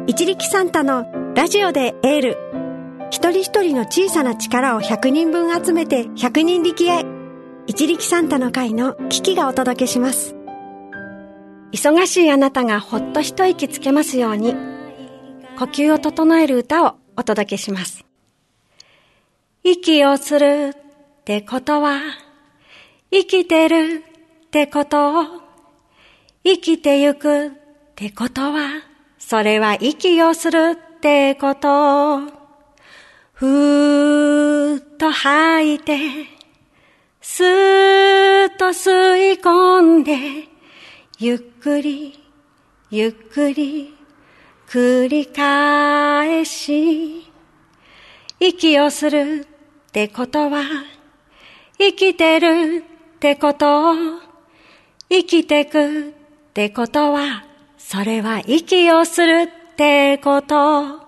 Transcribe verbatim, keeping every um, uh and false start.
一力サンタのラジオでエール。一人一人の小さな力をひゃくにんぶん集めてひゃくにん力へ。一力サンタの会のキキがお届けします。忙しいあなたがほっと一息つけますように、呼吸を整える歌をお届けします。息をするってことは生きてるってこと。生きてゆくってことは、それは息をするってこと。ふーっと吐いて、スーッと吸い込んで、ゆっくりゆっくり繰り返し。息をするってことは生きてるってこと。生きてくってことは、それは息をするってこと。